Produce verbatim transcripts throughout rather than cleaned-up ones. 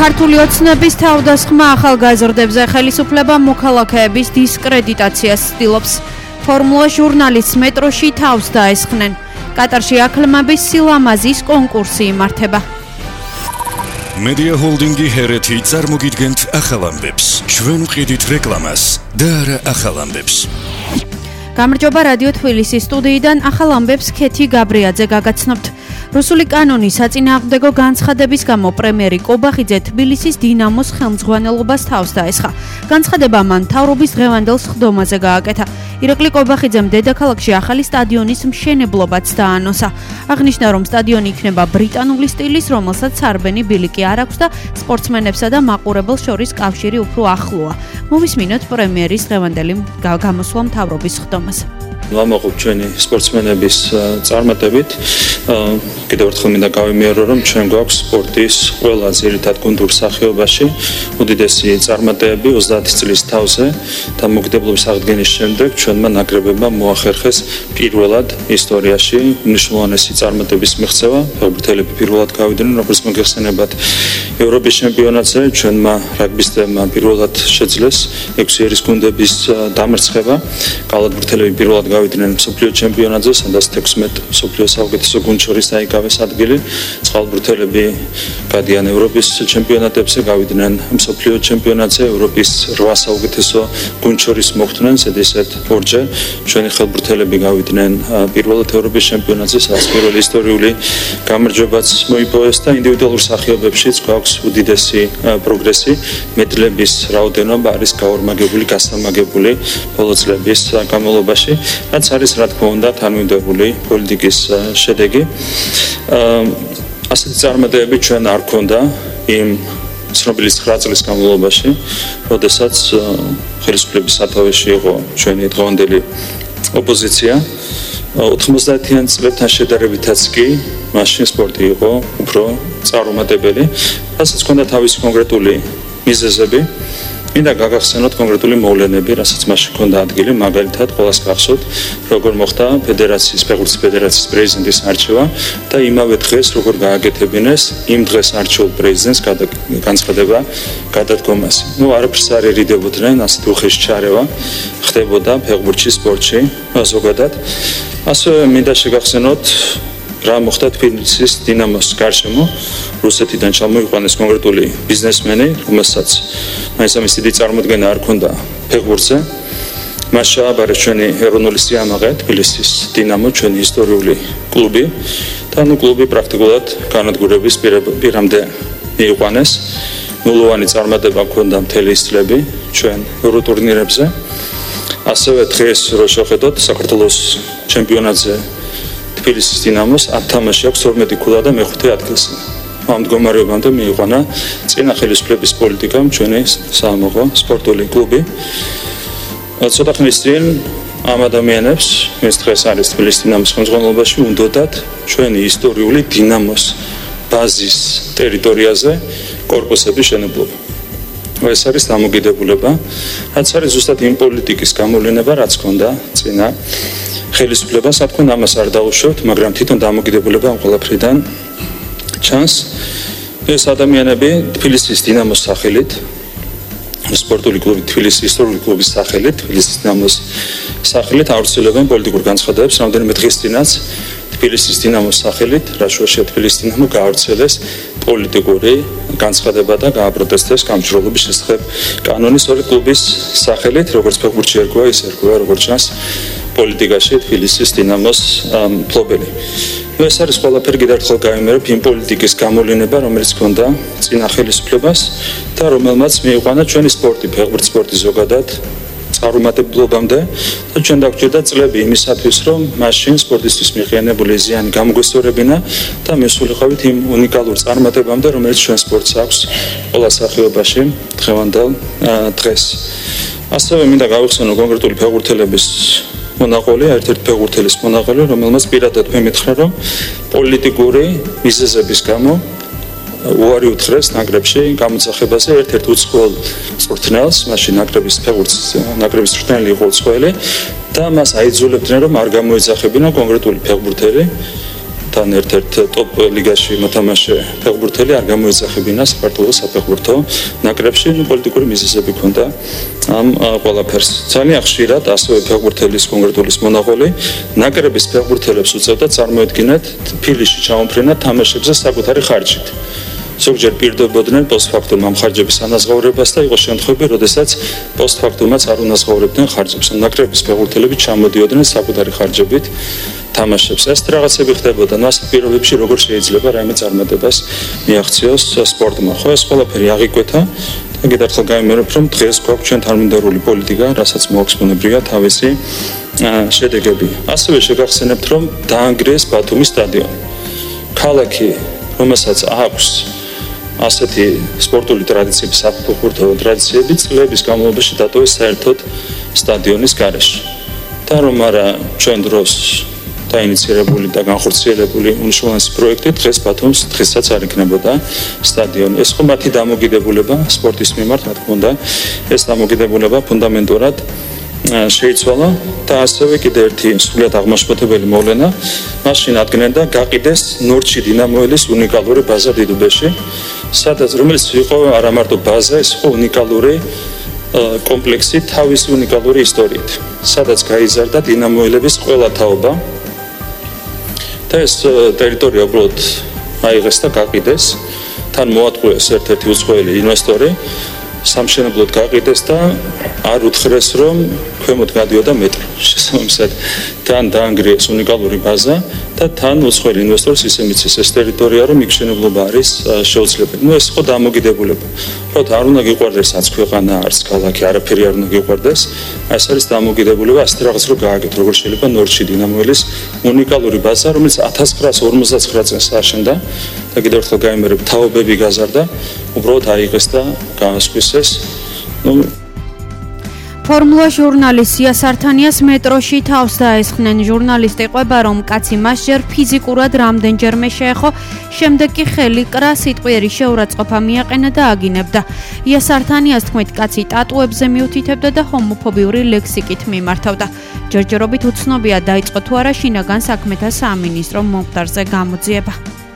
ქართული ოცნების თავდასხმა ახალგაზრდებზე ხელისუფლება მოქალაქეების დისკრედიტაციას ცდილობს. ფორმულა ჟურნალისტს მეტროში თავს დაესხნენ. კატარში აკლმების სილამაზის კონკურსი იმართება. Media Holdingi ჰერეთი წარმოგიდგენთ ახალ ამბებს. ჩვენ ვყიდით რეკლამას და არა ახალ ამბებს. გამარჯობა რადიო თბილისის სტუდიიდან ახალ ამბებს ქეთი გაბრიაძე გაგაცნობთ. რუსული კანონის საწინააღმდეგო განცხადების გამო პრემიერი კობახიძე თბილისის დინამოს ხელმძღვანელობას თავს დაესხა. განცხადება მან მთავრობის დღევანდელ სხდომაზე გააკეთა. ირაკლი კობახიძემ დედაქალაქში ახალი სტადიონის მშენებლობაც დაანონსა. აღნიშნა, რომ სტადიონი იქნება ბრიტანული სტილის, რომელსაც სარბენი ბილიკი არ აქვს და სპორტსმენებსა და მაყურებელს შორის კავშირი უფრო ახლოა. მოვისმინოთ პრემიერის დღევანდელი გამოსვლა მთავრობის სხდომაზე. ვამაყობ ჩვენი სპორტსმენების წარმატებით. კიდევ ერთხელ მინდა გავიმეორო, რომ ჩვენ გვაქვს სპორტის ყველა ძირითად გუნდურ სახეობაში უდიდესი წარმატებები ოცდაათი წლის თავზე და მოგიდებლობის აღდგენის შემდეგ ჩვენმა ნაკრებებმა მოახერხეს პირველად ისტორიაში მნიშვნელოვანი წარმატების მიღწევა. ფეხბურთელები პირველად გავიდნენ, როგორც მოგეხსენებათ, ევროპის ჩემპიონატზე, ჩვენმა რაგბისტებმა პირველად შეძლეს ექვსი ერის გუნდების დამარცხება. კალათბურთელები პირველად გავიდნენ მსოფლიო ჩემპიონატზე, სადაც თექვსმეტ მსოფლიო საუკეთესო გუნდ შორის დაიკავეს ადგილი. წყალბურთელები გადიან ევროპის ჩემპიონატებზე, გავიდნენ მსოფლიო ჩემპიონატზე, ევროპის რვა საუკეთესო გუნდ შორის მოხვდნენ, ზედიზედ ორჯერ. ჩვენი ხელბურთელები გავიდნენ პირველად ევროპის ჩემპიონატზე, სადაც პირველი ისტორიული გამარჯვებაც მოიპოვეს და ინდივიდუალურ სახეობებშიც გვაქვს უდიდესი პროგრესი. მედლების რაოდენობა არის გაორმაგებული, გასამაგებული ბოლო წლების განმავლობაში. რაც არის რა თქმა უნდა თანმიმდევრული პოლიტიკის შედეგი. ასეთი წარმატებები ჩვენ არ ქონდა იმ ცნობილი ცხრა წლის განმავლობაში, როდესაც ხელისუფლების სათავეში იყო ჩვენი დღევანდელი ოპოზიცია. ოთხმოცდაათიან წლებთან შედარებითაც კი მაშინ სპორტი იყო უფრო წარუმატებელი, რასაც ქონდა თავისი კონკრეტული მიზეზები. მინდა გაგახსენოთ კონკრეტული მოვლენები, რასაც მაშინ ჰქონდა ადგილი, მაგალითად, ყველას გახსოვთ, როგორ მოხდა ფედერაციის, ფეხბურთის ფედერაციის პრეზიდენტის არჩევა და იმავე დღეს როგორ გააკეთებინეს იმ დღეს არჩეულ პრეზიდენტს განცხადება გადადგომას. ნუ არაფერს არ ერიდებოდნენ, ასეთი უხეში ჩარევა ხდებოდა ფეხბურთში, სპორტში, ზოგადად. ასევე მინდა შეგახსენოთ რა მოხდა თბილისის დინამოს გარშემო. რუსეთიდან ჩამოიყვანეს კონკრეტული ბიზნესმენი, რომელსაც მაინც ამის დიდი წარმოდგენა არ ჰქონდა ფეხბურთზე. მას შეაბარეს ჩვენი ეროვნული სიამაყე, თბილისის დინამო, ჩვენი ისტორიული კლუბი და ნუ კლუბი პრაქტიკულად განადგურების პირამდე მიიყვანეს. ნულოვანი წარმატება ჰქონდა მთელი ის წლები ჩვენ ევროტურნირებზე. ასევე დღეს რო შევხედოთ საქართველოს ჩემპიონატზე თბილისის დინამოს ათ თამაში აქვს თორმეტი ქულა და მეხუთე ადგილზე. ამ მდგომარეობამდე მიიყვანა წინა ხელისუფლების პოლიტიკამ ჩვენი საამაყო სპორტული კლუბი. ცოტა ხნის წინ ამ ადამიანებს, ვინც დღეს არის თბილისის დინამოს ხელმძღვანელობაში, უნდოდათ ჩვენი ისტორიული დინამოს ბაზის ტერიტორიაზე კორპუსების შენებლობა. ეს არის დამოკიდებულება, რაც არის ზუსტად იმ პოლიტიკის გამოვლენა, რაც ჰქონდა წინა ხელისუფლებას. რა თქმა უნდა, ამას არ დაუშვებთ, მაგრამ თვითონ დამოკიდებულება ამ ყველაფრიდან ჩანს. ეს ადამიანები თბილისის დინამოს სახელით, სპორტული კლუბი თბილისის ისტორიული კლუბის სახელით, თბილისის დინამოს სახელით აუცილებენ პოლიტიკურ განცხადებებს. რამდენიმე დღის წინაც თბილისის დინამოს სახელით, რაშუაშია თბილისის დინამო გაავრცელეს პოლიტიკური განცხადება და გააპროტესტეს გამჭრელობის შესახებ კანონის ორი კლუბის სახელით, როგორც ფეხბურთში ერქვა, ის ერქვა როგორც ჩანს პოლიტიკაში თბილისის დინამოს მფლობელი. ეს არის ყველაფერი კიდევ ერთხელ გავიმეორებ იმ პოლიტიკის გამოვლენა, რომელიც ჰქონდა წინა ხელისუფლებას და რომელმაც მიიყვანა ჩვენი სპორტი, ფეხბურთი სპორტი ზოგადად წარუმატებლობამდე და ჩვენ დაგვჭირდა წლები იმისათვის, რომ მაშინ სპორტისთვის მიყენებული ზიანი გამოგვესწორებინა და მისულიყავით იმ უნიკალურ წარმატებამდე, რომელიც ჩვენ სპორტს აქვს ყველა სახეობაში დღევანდელ დღეს. ასევე მინდა გავიხსენო კონკრეტული ფეხბურთელების მონაყოლი, ერთ-ერთი ფეხბურთელის მონაყოლი, რომელმაც პირადად მემეთხრა, რომ პოლიტიკური მიზეზების გამო უარი უთხრეს ნაკრებში გამოძახებაზე ერთ-ერთ უცხოელ მწვრთნელს, მაშინ ნაკრების ფეხბურთის ნაკრების მწვრთნელი იყო უცხოელი და მას აიძულებდნენ, რომ არ გამოეძახებინა კონკრეტული ფეხბურთელი თან ერთ-ერთ ტოპ ლიგაში მოთამაშე ფეხბურთელი არ გამოეძახებინა საქართველოს საფეხბურთო ნაკრებში, ну პოლიტიკური მიზეზები ჰქონდა ამ ყველაფერს. ძალიან ხშირად ასევე ფეხბურთელის კონკრეტულის მონაღოლი ნაკრების ფეხბურთელებს უწევდა წარმოედგინეთ ფილიში ჩამოფრენა თამაშებზე საკუთარი ხარჯით. ზოგჯერ პირდებოდნენ პოსტფაქტუმ ამ ხარჯების ანაზღაურებას და იყო შემთხვევები, როდესაც პოსტფაქტუმაც არ უნაზღაურებდნენ ხარჯებს. ნაკრების ფეხბურთელები ჩამოდიოდნენ საკუთარი ხარჯებით თამაშებს. ეს რაღაცები ხდებოდა მას პირობებში, როგორ შეიძლება რაიმე წარმატებას მიაღწიოს სპორტმა. ხო, ეს ყველაფერი აღიკვეთა და კიდევ გამიმერებ, რომ დღეს გვაქვს ჩვენ თანმიმდევრული პოლიტიკა, რასაც მოაქვს თავისი შედეგები. ასევე შეგახსენებთ, რომ დაანგრიეს ბათუმის სტადიონი. ქალაქი, რომელსაც აქვს ასეთი სპორტული ტრადიციები, საფეხბურთო ტრადიციები, წლების განმავლობაში დატოვეს საერთოდ სტადიონის გარეშე. და რომ არა ჩვენ დროს დაინიცირებული და განხორციელებული უნიშნულოვანი პროექტი, დღეს ბათუმს დღესაც არ იქნებოდა სტადიონი. ეს ხო მათი დამოკიდებულება სპორტის მიმართ, რა თქმა უნდა, ეს დამოკიდებულება ფუნდამენტურად შეიცვალა და ასევე კიდევ ერთი სრულიად აღმაშფოთებელი მოვლენა მაშინ ადგენდა გაყიდეს ნორჩი დინამოელის უნიკალური ბაზა დიდუბეში, სადაც რომელიც იყო არა მარტო ბაზა, ეს იყო უნიკალური კომპლექსი თავისი უნიკალური ისტორიით, სადაც გაიზარდა დინამოელების ყველა თაობა და ეს ტერიტორია უბრალოდ აიღეს და გაყიდეს, თან მოატყუეს ერთ-ერთი უცხოელი ინვესტორი, სამშენებლოდ გაყიდეს და არ უთხრეს, რომ ქვემოთ გადიოდა მეტრო. შესაბამისად, თან დაანგრიეს უნიკალური ბაზა და თან უცხოელი ინვესტორს ისე მიცეს ეს ტერიტორია, რომ იქ მშენებლობა არის შეუძლებელი. ნუ ეს ხო დამოკიდებულება. ხო, არ უნდა გიყვარდეს არც ქვეყანა, არც ქალაქი, არაფერი არ უნდა გიყვარდეს. ეს არის დამოკიდებულება, ასეთ რაღაც რო გააკეთო, როგორ შეიძლება ნორჩი დინამოელის უნიკალური ბაზა, რომელიც ათას ცხრაასა ორმოცდათცხრა წელს აშენდა და კიდევ ერთხელ გამიმერებ, თაობები გაზარდა, უბრალოდ აიღეს და გაასკვისეს. ნუ ფორმულა ჟურნალისტ სია სართანიას მეტროში თავს დაესხნენ. ჟურნალისტი ყვება, რომ კაცი მას ჯერ ფიზიკურად რამდენჯერმე შეეხო, შემდეგ კი ხელი კრა სიტყვიერი შეურაცხყოფა მიაყენა და აგინებდა. ია სართანიას თქმით, კაცი ტატუებზე მიუთითებდა და ჰომოფობიური ლექსიკით მიმართავდა. ჯერჯერობით უცნობია დაიწყო თუ არა შინაგან საქმეთა სამინისტრო მომხდარზე გამოძიება.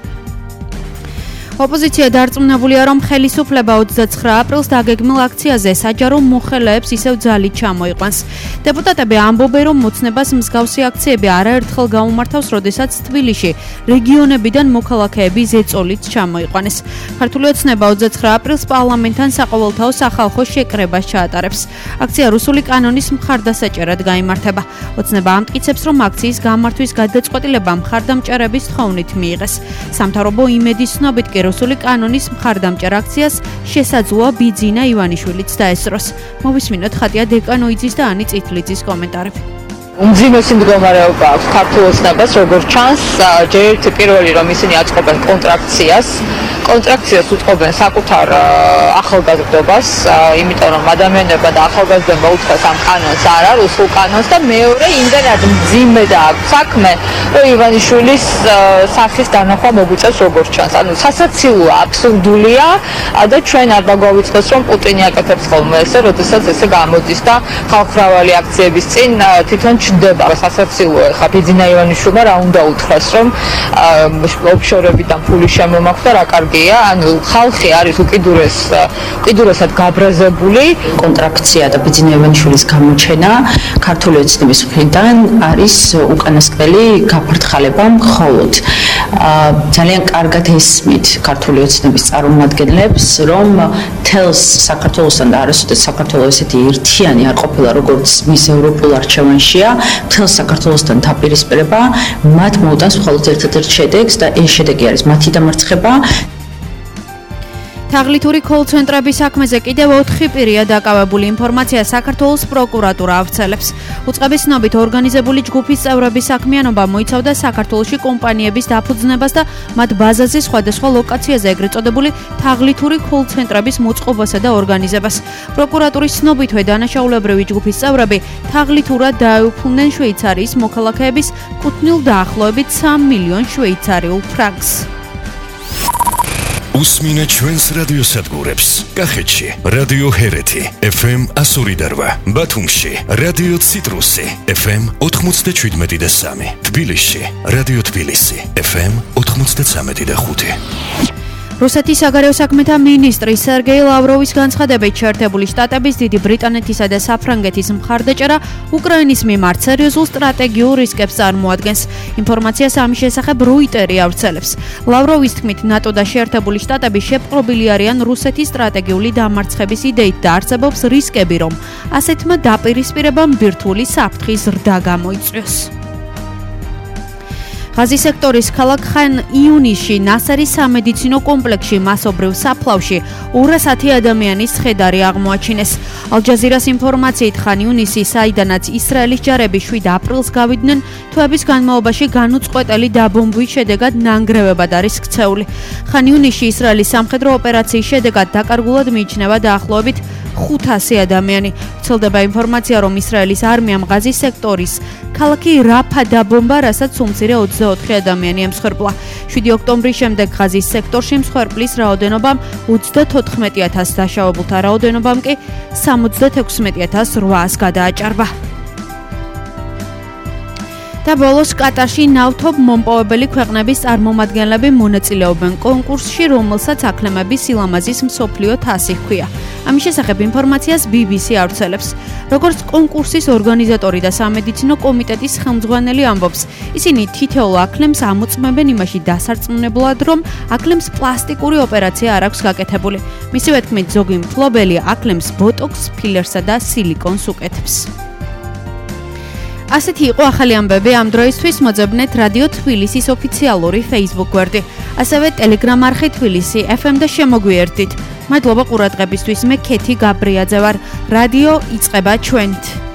ოპოზიცია დარწმუნებულია, რომ ხელისუფლება ოცდაცხრა აპრილს დაგეგმილ აქციაზე საჯარო მოხელეებს ისევ ძალით ჩამოიყვანს. დეპუტატები ამბობენ, რომ მოცნებას მსგავსი აქციები არაერთხელ გაუმართავს, როდესაც თბილისში რეგიონებიდან მოქალაქეები ზეწოლით ჩამოიყვანეს. ქართული ოცნება ოცდაცხრა აპრილს პარლამენტთან საყოველთაო სახალხო შეკრებას ჩაატარებს. აქცია რუსული კანონის მხარდასაჭერად გაიმართება. ოცნება ამტკიცებს, რომ აქციის გამართვის გადაწყვეტილება მხარდამჭერების თხოვნით მიიღეს. სამთავრობო იმედის ცნობით კი რუსული კანონის მხარდამჭერ აქციას შესაძლოა ბიძინა ივანიშვილიც დაესწროს. მოვისმინოთ ხატია დეკანოიძის და ანი წითლიძის კომენტარები. უმძიმესი მდგომარეობა აქვს ქართულ ოცნებას, როგორც ჩანს, ჯერ ერთი პირველი რომ ისინი აწყობენ კონტრაქციას, კონტრაქციას უწყობენ საკუთარ ახალგაზრდობას, იმიტომ რომ ადამიანებმა და ახალგაზრდებმა მოუთხეს ამ კანონს არა, რუსულ კანონს და მეორე იმდენად მძიმე და აქვს საქმე, რომ ივანიშვილის სახის დანახვა მოგვიწევს როგორც ჩანს. ანუ სასაცილოა, აბსურდულია და ჩვენ არ დაგვავიწყდეს რომ პუტინი აკეთებს ხოლმე ესე, როდესაც ესე გამოდის და ხალხმრავალი აქციების წინ თვითონ ჩდება. სასაცილოა, ხა ბიძინა ივანიშვილმა რა უნდა უთხრას, რომ ოფშორებიდან ფული შემომახვდა, რა კარგია, ანუ ხალხი არის უკიდურეს უკიდურესად გაბრაზებული. კონტრაქცია და ბიძინა ივანიშვილის გამოჩენა ქართული ოცნების მხრიდან არის უკანასკნელი გაფართხალება მხოლოდ. ძალიან კარგად ესმით ქართული ოცნების წარმომადგენლებს, რომ თელს საქართველოსთან და არასოდეს საქართველოს ესეთი ერთიანი არ ყოფილა, როგორც მის ევროპულ არჩევანშია, თელს საქართველოსთან დაპირისპირება მათ მოუტანს მხოლოდ ერთ-ერთ შედეგს და ეს შედეგი არის მათი დამარცხება. თაღლითური კოლ-ცენტრების საქმეზე კიდევ ოთხი პირია დაკავებული. ინფორმაცია საქართველოს პროკურატურა ავრცელებს. უწყების ცნობით ორგანიზებული ჯგუფის წევრების საქმიანობა მოიცავდა საქართველოში კომპანიების დაფუძნებას და მათ ბაზაზე სხვადასხვა ლოკაციაზე ეგრეთ წოდებული თაღლითური კოლ-ცენტრების მოწყობასა და ორგანიზებას. პროკურატურის ცნობითვე დანაშაულებრივი ჯგუფის წევრები თაღლითურად დაეუფლნენ შვეიცარიის მოქალაქეების კუთვნილ დაახლოებით სამ მილიონ შვეიცარიულ ფრანკს. უსმინე ჩვენს რადიოსადგურებს. კახეთში რადიო ჰერეთი ეფ ემ one oh eight, ბათუმში რადიო ციტრუსი ეფ ემ ninety-seven და three, თბილისში რადიო თბილისი ეფ ემ ninety-three და five. რუსეთის საგარეო საქმეთა მინისტრი სერგეი ლავროვის განცხადებით, შეერთებული შტატების, დიდი ბრიტანეთისა და საფრანგეთის მხარდაჭერა უკრაინის მიმართ სერიოზულ სტრატეგიულ რისკებს წარმოადგენს. ინფორმაციას ამის შესახებ როიტერი ავრცელებს. ლავროვის თქმით, ნატო და შეერთებული შტატები შეპყრობილი არიან რუსეთის სტრატეგიული დამარცხების იდეით და არსებობს რისკები, რომ ასეთმა დაპირისპირებამ ბირთვული საფრთხის ზრდა გამოიწვიოს. ღაზის სექტორის ქალაქ ხან იუნისში ნასერის სამედიცინო კომპლექსში მასობრივ საფლავში ორასი ადამიანის ცხედარი აღმოაჩინეს. ალ-ჯაზირას ინფორმაციით ხან იუნისი, საიდანაც ისრაელის ჯარები შვიდ აპრილს გავიდნენ, თვეების განმავლობაში განუწყვეტელი დაბომბვის შედეგად ნანგრევებად არის ქცეული. ხან იუნისში ისრაელის სამხედრო ოპერაციის შედეგად დაკარგულად მიიჩნევა დაახლოებით ხუთასი ადამიანი. ვრცელდება ინფორმაცია, რომ ისრაელის არმიამ ღაზის სექტორის ქალაქი რაფა დაბომბა, რასაც უმცირე ოცდაოთხი ადამიანი ემსხვერპლა. შვიდი ოქტომბრის შემდეგ ღაზის სექტორში მსხვერპლის რაოდენობამ ოცდათოთხმეტი ათასს, დაშავებულთა რაოდენობამ კი სამოცდათექვსმეტი ათას რვაას გადააჭარბა. და ბოლოს კატარში ნავთობ მომპოვებელი ქვეყნების წარმომადგენლები მონაწილეობენ კონკურსში, რომელსაც აქლემების სილამაზის მსოფლიო თასი ჰქვია. ამის შესახებ ინფორმაციას ბი ბი სი ავრცელებს. როგორც კონკურსის ორგანიზატორი და სამედიცინო კომიტეტის ხელმძღვანელი ამბობს, ისინი თითოეულ აქლემს ამოწმებენ იმაში დასარწმუნებლად, რომ აქლემს პლასტიკური ოპერაცია არ აქვს გაკეთებული. მისივე თქმით, ზოგი მფლობელი აქლემს ბოტოქს, ფილერსა და სილიკონს უკეთებს. ასეთი იყო ახალი ამბები ამ დროისთვის. მოძებნეთ რადიო თბილისის ოფიციალური Facebook გვერდი, ასევე Telegram არხი თბილისი ეფ ემ და შემოგვიერთდით. მადლობა ყურადღებისთვის. მე ქეთი გაბრიაძე ვარ. რადიო იწყება ჩვენით.